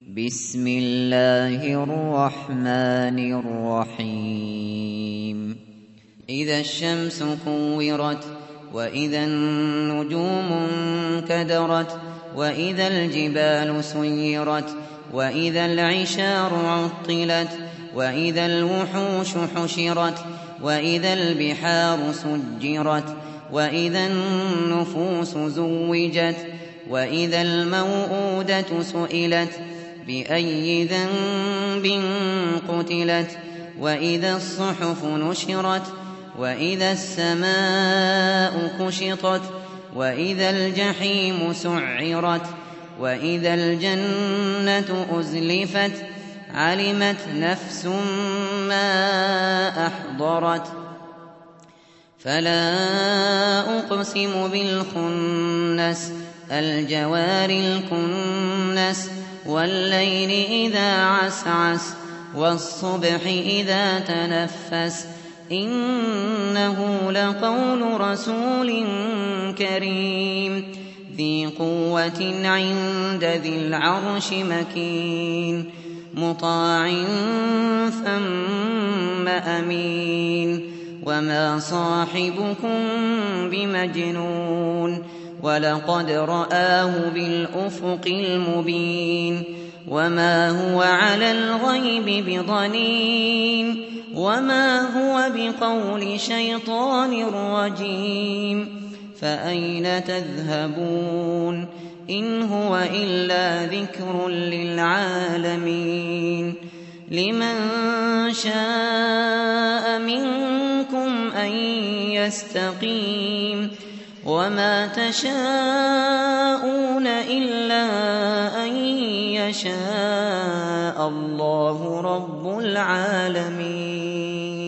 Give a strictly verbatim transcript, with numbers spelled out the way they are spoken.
بسم الله الرحمن الرحيم إذا الشمس كورت وإذا النجوم انكدرت وإذا الجبال سيرت وإذا العشار عطلت وإذا الوحوش حشرت وإذا البحار سجرت وإذا النفوس زوجت وإذا الموءودة سئلت بأي ذنب قتلت وإذا الصحف نشرت وإذا السماء كشطت وإذا الجحيم سعرت وإذا الجنة أزلفت علمت نفس ما أحضرت فلا أقسم بالخنس الجوار الكنس والليل إذا عسعس والصبح إذا تنفس إنه لقول رسول كريم ذي قوة عند ذي العرش مكين مطاع ثم أمين وما صاحبكم بمجنون ولقد رآه بالأفق المبين وما هو على الغيب بضنين وما هو بقول شيطان رجيم فأين تذهبون إن هو إلا ذكر للعالمين لمن شاء منكم أن يستقيم وما تشاءون إلا أن يشاء الله رب العالمين.